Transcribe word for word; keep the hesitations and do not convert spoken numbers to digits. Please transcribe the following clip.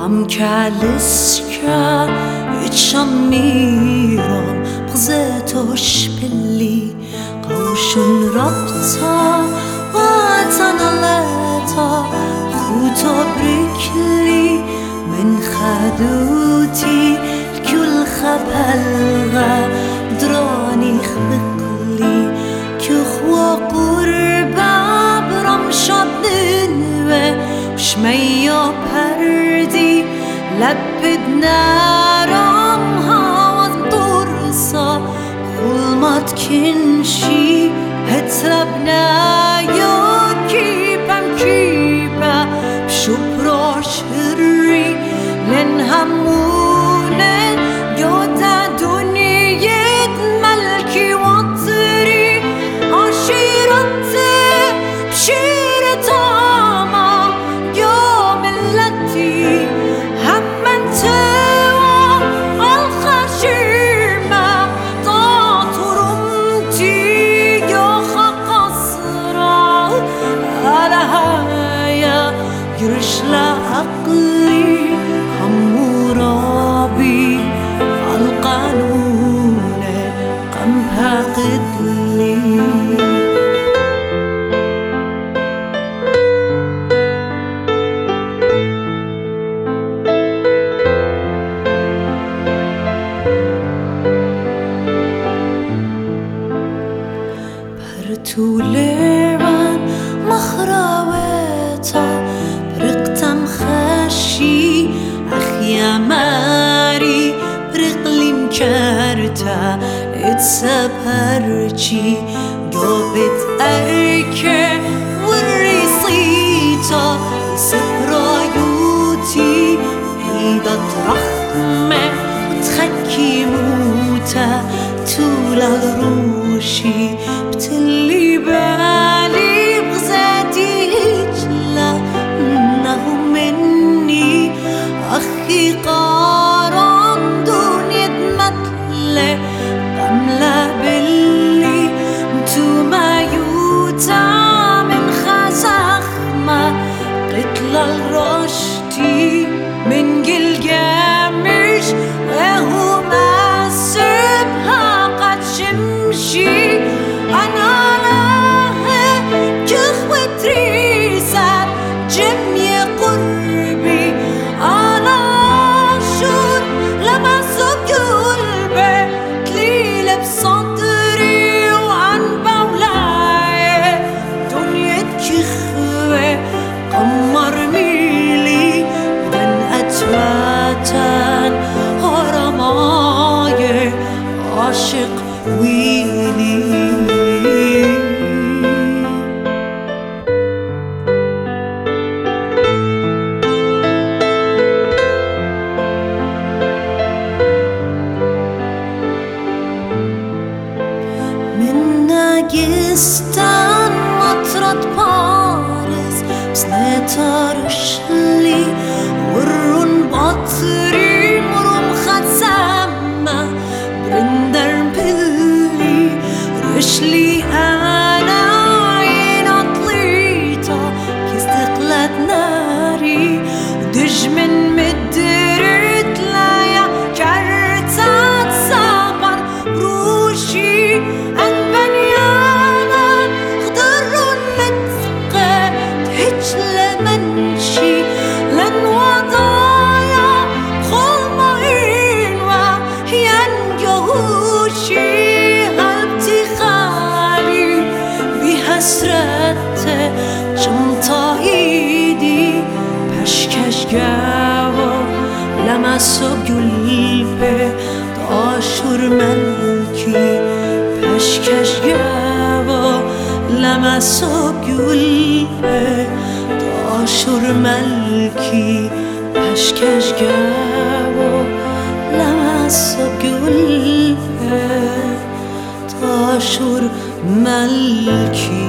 am kärleska utan miram بغزاتوش باللي قوشن ربطا واتنا لتا خوتو بركلي من خدوتي الكل خبلغا دراني خبقلي كخوا قربا برمشاد ننوه وشميا پردي لبدنا كنشي هتربنا يا كيبم كيبا بشبرا شري لن همونا يودا دنيا ملكي وطري عشيرتي بشيرة عما يا ملتي هم انت يرشلا عقلي حمورابي القانون قمها قدلي برتو ليران مخراوتا برقتم خشي أخيا ماري برقلي مكرتا اتسبرجي جوبت أركي والريصيتا سبرايوتي عيدة رحمة وتخكي موتا طول الروشي بتلي بالي بغزاتي هجلة مني أخي قارن دنيا مطلع قملة باللي انتو ما يوتا من خزخمة قتل الرشدي من جلجامش وهو ما سبها قد شمشي أنا لها جخوة ريسات جميع قربي أنا شود لما صب قلبي كليل بصدري وعن بولاي دنيا كخوة قمر ميلي بدن أتواتن هرماي عاشق ويلي ناقستان مطرد بارز بس نتارش لي ورون باطري مرم خزامة برندر بلي رشلي أنا عين أطليتا كاستقلت ناري دج من مدرت لايا كرتات صبر روشي حسرت جمتا ایدی پشکش گوا لمس و گلپه داشور ملکی پشکش گوا لمس و گلپه داشور ملکی پشکش گوا لمس و گلپه داشور ملکی